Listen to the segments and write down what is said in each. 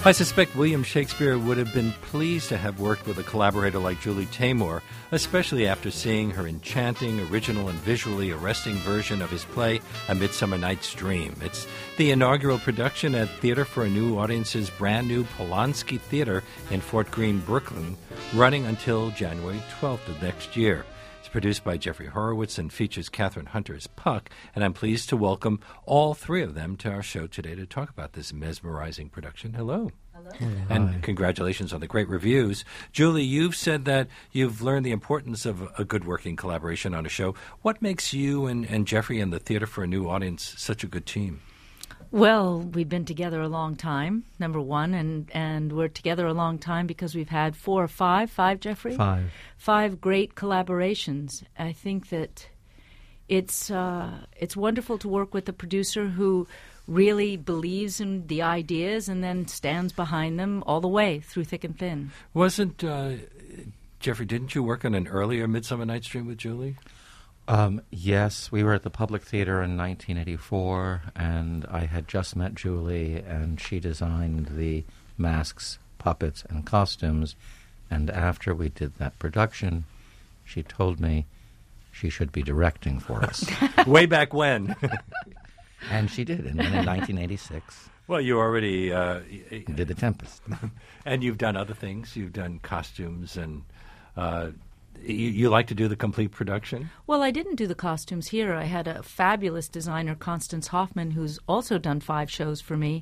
I suspect William Shakespeare would have been pleased to have worked with a collaborator like Julie Taymor, especially after seeing her enchanting, original, and visually arresting version of his play, A Midsummer Night's Dream. It's the inaugural production at Theater for a New Audience's brand new Polanski Theater in Fort Greene, Brooklyn, running until January 12th of next year. It's produced by Jeffrey Horowitz and features Catherine Hunter as Puck, and I'm pleased to welcome all three of them to our show today to talk about this mesmerizing production. Hello. Hello. And congratulations on the great reviews. Julie, you've said that you've learned the importance of a good working collaboration on a show. What makes you and Jeffrey and the Theater for a New Audience such a good team? Well, we've been together a long time, number one, and we're together a long time because we've had five, Jeffrey? Five great collaborations. I think that it's wonderful to work with a producer who really believes in the ideas and then stands behind them all the way through thick and thin. Wasn't, Jeffrey, didn't you work on an earlier Midsummer Night's Dream with Julie? Yes, we were at the Public Theater in 1984, and I had just met Julie, and she designed the masks, puppets, and costumes. And after we did that production, she told me she should be directing for us. Way back when. And she did, in 1986. Well, you already did The Tempest. And you've done other things. You've done costumes, and you like to do the complete production? Well, I didn't do the costumes here. I had a fabulous designer, Constance Hoffman, who's also done 5 shows for me.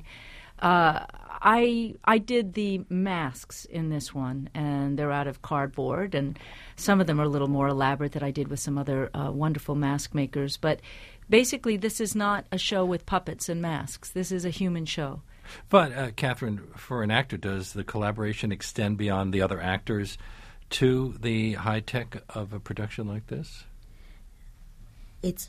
I did the masks in this one, and they're out of cardboard, and some of them are a little more elaborate that I did with some other wonderful mask makers. But basically, this is not a show with puppets and masks. This is a human show. But, Catherine, for an actor, does the collaboration extend beyond the other actors to the high tech of a production like this? It's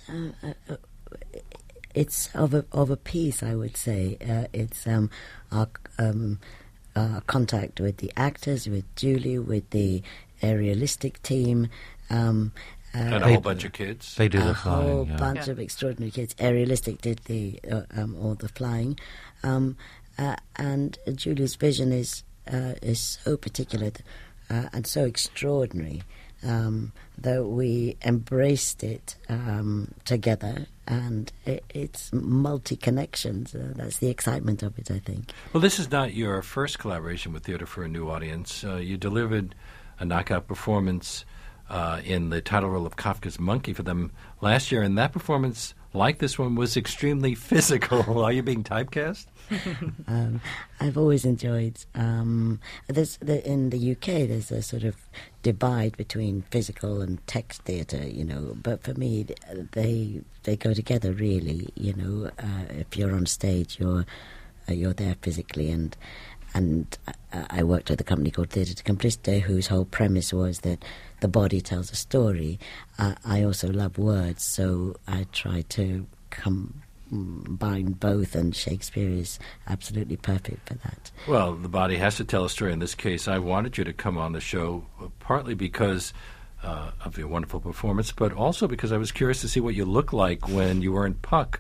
of a piece, I would say. It's our contact with the actors, with Julie, with the aerialistic team. And a whole bunch of kids. They do the flying. A whole bunch of extraordinary kids. Aerialistic did all the flying. And Julie's vision is so particular and so extraordinary that we embraced it together, and it's multi-connections. That's the excitement of it, I think. Well, this is not your first collaboration with Theater for a New Audience. You delivered a knockout performance in the title role of Kafka's Monkey for them last year, and that performance, like this one, was extremely physical. Are you being typecast? I've always enjoyed. In the UK, there's a sort of divide between physical and text theatre, But for me, they go together really. If you're on stage, you're there physically, and I worked at a company called Theatre de Complicité, whose whole premise was that the body tells a story. I also love words, so I try to combine both, and Shakespeare is absolutely perfect for that. Well, the body has to tell a story. In this case, I wanted you to come on the show partly because of your wonderful performance, but also because I was curious to see what you look like when you were in Puck.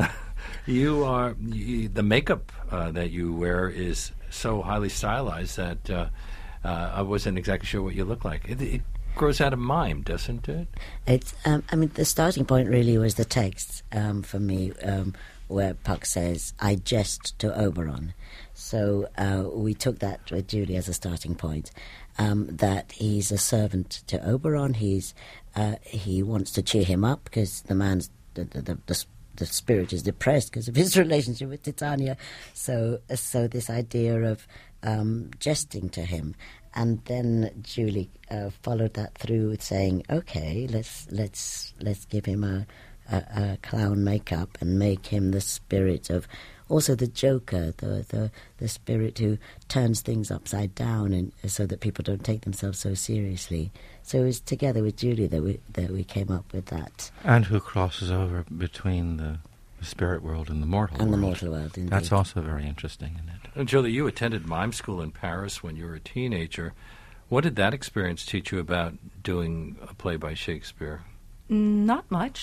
The makeup that you wear is so highly stylized that I wasn't exactly sure what you look like. It grows out of mime, doesn't it? It's. The starting point really was the text for me, where Puck says, "I jest to Oberon." So we took that with Julie as a starting point. That he's a servant to Oberon. He wants to cheer him up because the man's the spirit is depressed because of his relationship with Titania. So this idea of jesting to him, and then Julie followed that through with saying, "Okay, let's give him a clown makeup and make him the spirit of." Also the Joker, the spirit who turns things upside down, and so that people don't take themselves so seriously. So it was together with Julie that we came up with that. And who crosses over between the spirit world and the mortal world. And the mortal world, indeed. That's also very interesting, isn't it? And Julie, you attended mime school in Paris when you were a teenager. What did that experience teach you about doing a play by Shakespeare? Not much.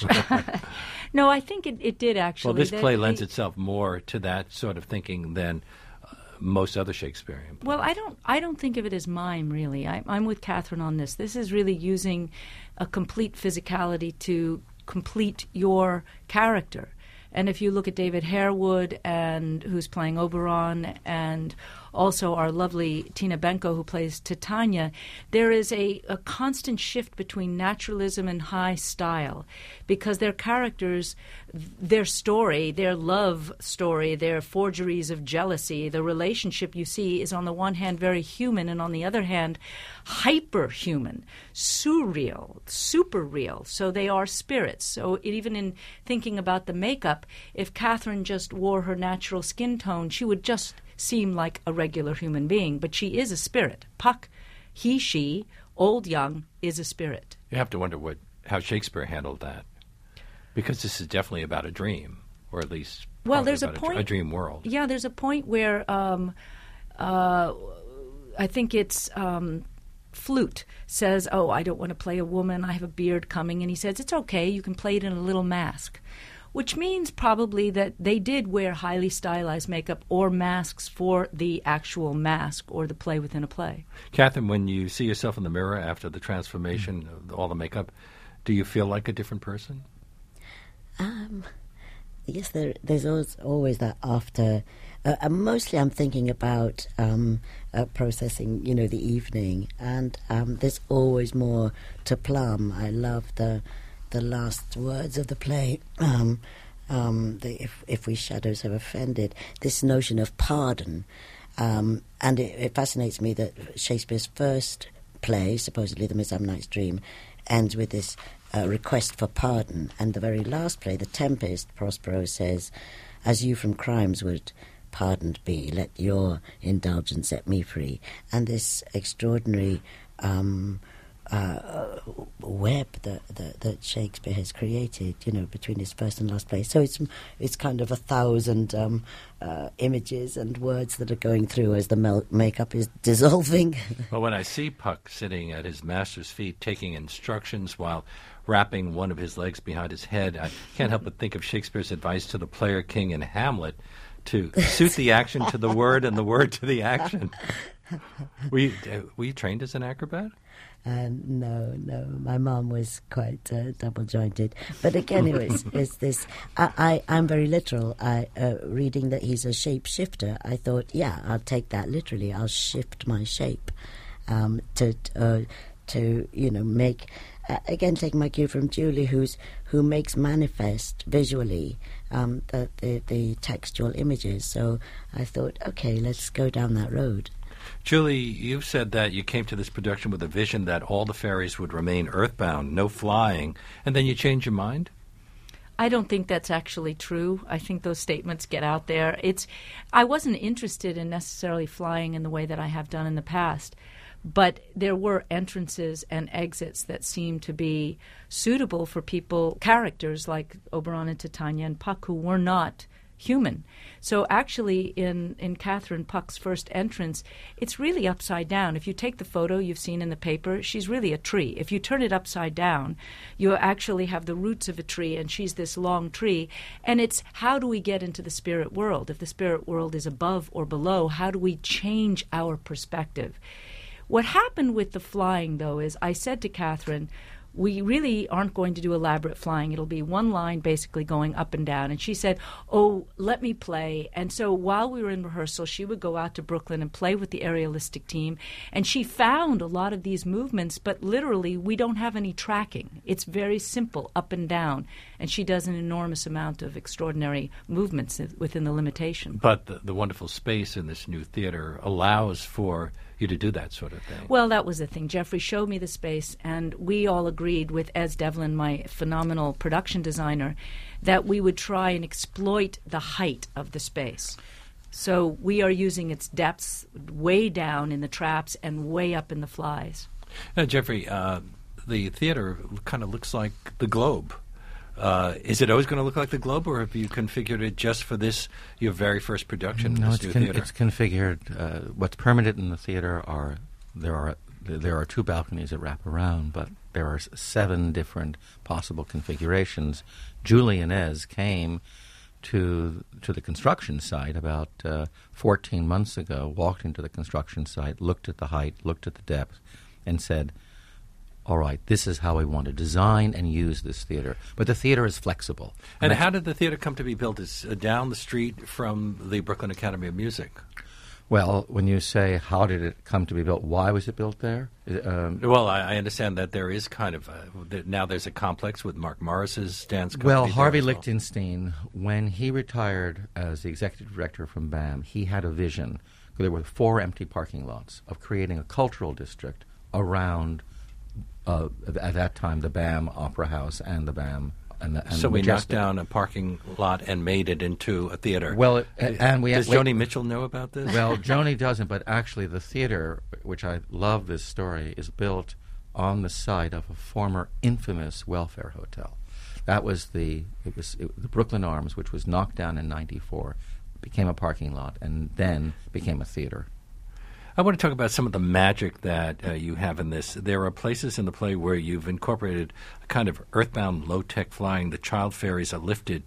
No, I think it did actually. Well, this play lends itself more to that sort of thinking than most other Shakespearean plays. Well, I don't think of it as mime, really. I'm with Catherine on this. This is really using a complete physicality to complete your character. And if you look at David Harewood, and who's playing Oberon, and also our lovely Tina Benko, who plays Titania, there is a constant shift between naturalism and high style, because their characters, their story, their love story, their forgeries of jealousy, the relationship you see is on the one hand very human, and on the other hand hyperhuman, surreal, super real. So they are spirits. So even in thinking about the makeup, if Catherine just wore her natural skin tone, she would just seem like a regular human being. But she is a spirit. Puck, he, she, old, young, is a spirit. You have to wonder how Shakespeare handled that, because this is definitely about a dream, or at least there's a point, a dream world. Yeah, there's a point where I think it's Flute says, "Oh, I don't want to play a woman. I have a beard coming," and he says, "It's okay. You can play it in a little mask." Which means probably that they did wear highly stylized makeup or masks for the actual mask or the play within a play. Catherine, when you see yourself in the mirror after the transformation of all the makeup, do you feel like a different person? Yes, there's always that after. Mostly I'm thinking about processing, the evening, and there's always more to plumb. I love the last words of the play, if we shadows have offended, this notion of pardon. And it fascinates me that Shakespeare's first play, supposedly The Midsummer Night's Dream, ends with this request for pardon. And the very last play, The Tempest, Prospero says, "As you from crimes would pardoned be, let your indulgence set me free." And this extraordinary web that Shakespeare has created, between his first and last play. So it's kind of 1,000 images and words that are going through as the makeup is dissolving. Well, when I see Puck sitting at his master's feet taking instructions while wrapping one of his legs behind his head, I can't help but think of Shakespeare's advice to the player king in Hamlet to suit the action to the word and the word to the action. Were you trained as an acrobat? No. My mom was quite double-jointed. But again, it's this. I'm very literal. Reading that he's a shapeshifter, I thought, yeah, I'll take that literally. I'll shift my shape to make. Again, taking my cue from Julie, who makes manifest visually the textual images. So I thought, okay, let's go down that road. Julie, you've said that you came to this production with a vision that all the fairies would remain earthbound, no flying, and then you changed your mind? I don't think that's actually true. I think those statements get out there. I wasn't interested in necessarily flying in the way that I have done in the past, but there were entrances and exits that seemed to be suitable for characters like Oberon and Titania and Puck, who were not human. So actually in Catherine Puck's first entrance, it's really upside down. If you take the photo you've seen in the paper, she's really a tree. If you turn it upside down, you actually have the roots of a tree, and she's this long tree. And it's, how do we get into the spirit world? If the spirit world is above or below, how do we change our perspective? What happened with the flying, though, is I said to Catherine, we really aren't going to do elaborate flying. It'll be one line basically going up and down. And she said, "Oh, let me play." And so while we were in rehearsal, she would go out to Brooklyn and play with the aerialistic team. And she found a lot of these movements, but literally we don't have any tracking. It's very simple, up and down. And she does an enormous amount of extraordinary movements within the limitation. But the wonderful space in this new theater allows for you to do that sort of thing. Well, that was the thing. Jeffrey showed me the space, and we all agreed with Ez Devlin, my phenomenal production designer, that we would try and exploit the height of the space. So we are using its depths way down in the traps and way up in the flies. Now, Jeffrey, the theater kind of looks like the Globe. Is it always going to look like the Globe, or have you configured it just for this, your very first production? No, this new theater? It's configured. What's permanent in the theater are there are 2 balconies that wrap around, but there are 7 different possible configurations. Julie and Ez came to the construction site about 14 months ago, walked into the construction site, looked at the height, looked at the depth, and said, all right, this is how I want to design and use this theater. But the theater is flexible. And how did the theater come to be built? It's down the street from the Brooklyn Academy of Music. Well, when you say how did it come to be built, why was it built there? Well, I understand that there is kind of now there's a complex with Mark Morris's dance company. Well, Harvey Lichtenstein, when he retired as the executive director from BAM, he had a vision. There were 4 empty parking lots of creating a cultural district around, at that time, the BAM Opera House and the BAM. So we knocked down a parking lot and made it into a theater. Well, and we does Joni Mitchell know about this? Well, Joni doesn't, but actually the theater, which I love this story, is built on the site of a former infamous welfare hotel. That was the Brooklyn Arms, which was knocked down in '94, became a parking lot, and then became a theater. I want to talk about some of the magic that you have in this. There are places in the play where you've incorporated a kind of earthbound, low-tech flying. The child fairies are lifted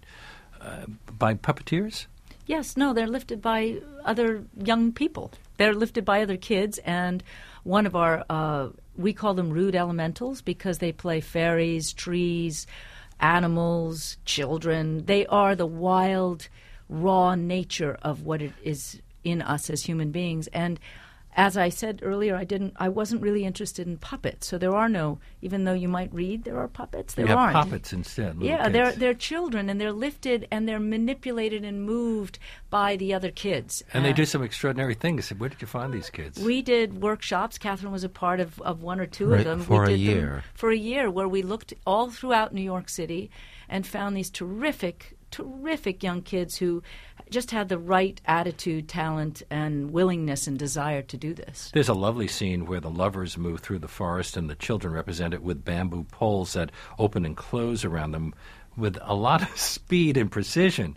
by puppeteers? Yes, no, they're lifted by other young people. They're lifted by other kids, and one of our, we call them rude elementals because they play fairies, trees, animals, children. They are the wild, raw nature of what it is in us as human beings. And as I said earlier, I wasn't really interested in puppets. So there are no, even though you might read, there are puppets. There aren't. Puppets instead. Yeah, they're children, and they're lifted, and they're manipulated and moved by the other kids. And they do some extraordinary things. Where did you find these kids? We did workshops. Catherine was a part of one or two of them. For a year. For a year, where we looked all throughout New York City and found these terrific young kids who just had the right attitude, talent, and willingness and desire to do this. There's a lovely scene where the lovers move through the forest and the children represent it with bamboo poles that open and close around them with a lot of speed and precision.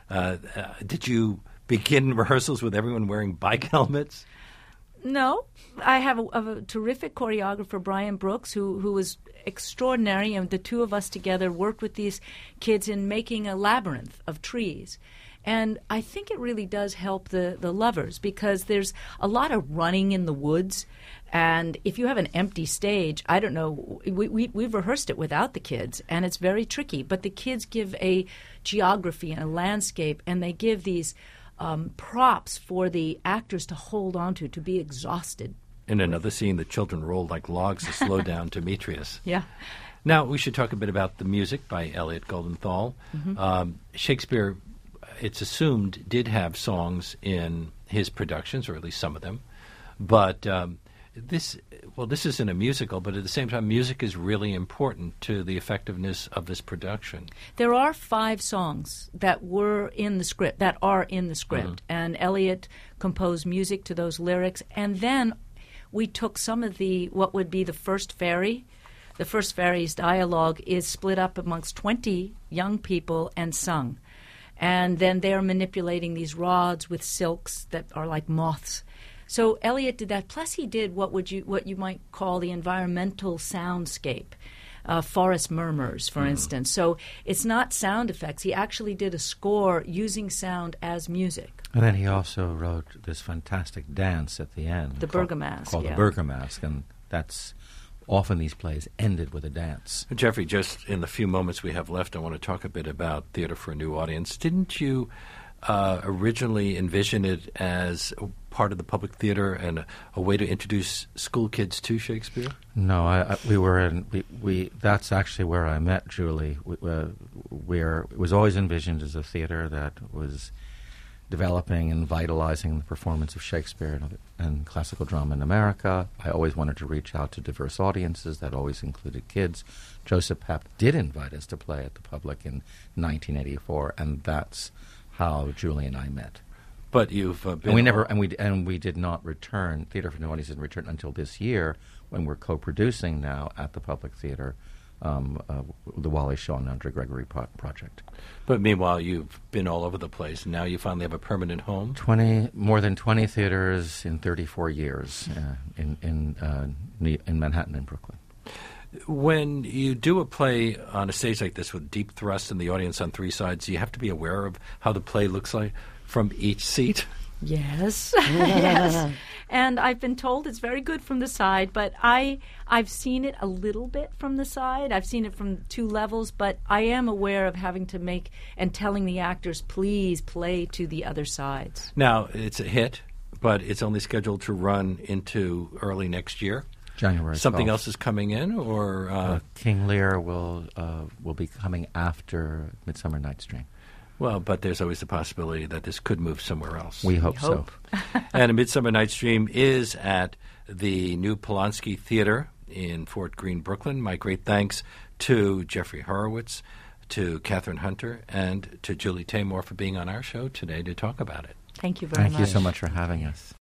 Did you begin rehearsals with everyone wearing bike helmets? No. I have a terrific choreographer, Brian Brooks, who was extraordinary, and the two of us together worked with these kids in making a labyrinth of trees. And I think it really does help the lovers because there's a lot of running in the woods. And if you have an empty stage, I don't know, we've rehearsed it without the kids, and it's very tricky. But the kids give a geography and a landscape, and they give these props for the actors to hold on to be exhausted. In another scene, the children roll like logs to slow down Demetrius. Yeah. Now, we should talk a bit about the music by Elliot Goldenthal. Mm-hmm. Shakespeare, it's assumed, did have songs in his productions, or at least some of them. But this isn't a musical, but at the same time, music is really important to the effectiveness of this production. There are 5 songs that are in the script, mm-hmm. And Elliot composed music to those lyrics, and then we took some of what would be the first fairy. The first fairy's dialogue is split up amongst 20 young people and sung. And then they're manipulating these rods with silks that are like moths. So Elliot did that. Plus he did what you might call the environmental soundscape, forest murmurs, for instance. So it's not sound effects. He actually did a score using sound as music. And then he also wrote this fantastic dance at the end. The Bergamask. Called the Bergamask, and that's often these plays ended with a dance. Jeffrey, just in the few moments we have left, I want to talk a bit about Theater for a New Audience. Didn't you originally envision it as part of the public theater and a way to introduce school kids to Shakespeare? No, that's actually where I met Julie. It was always envisioned as a theater that was developing and vitalizing the performance of Shakespeare and classical drama in America. I always wanted to reach out to diverse audiences. That always included kids. Joseph Papp did invite us to play at the Public in 1984, and that's how Julie and I met. But you've been and we did not return. Theater for New Audience didn't return until this year, when we're co-producing now at the Public Theater the Wally Shaw and Andre Gregory project. But meanwhile, you've been all over the place, and now you finally have a permanent home? More than 20 theaters in 34 years in Manhattan and Brooklyn. When you do a play on a stage like this with deep thrust and the audience on three sides, you have to be aware of how the play looks like from each seat. Yes. Yes. And I've been told it's very good from the side, but I've seen it a little bit from the side. I've seen it from two levels, but I am aware of having to make and telling the actors, please play to the other sides. Now, it's a hit, but it's only scheduled to run into early next year. January 12th. Something else is coming in, or King Lear will be coming after Midsummer Night's Dream. Well, but there's always the possibility that this could move somewhere else. We hope so. And A Midsummer Night's Dream is at the new Polanski Theater in Fort Greene, Brooklyn. My great thanks to Jeffrey Horowitz, to Catherine Hunter, and to Julie Taymor for being on our show today to talk about it. Thank you very much. Thank you so much for having us.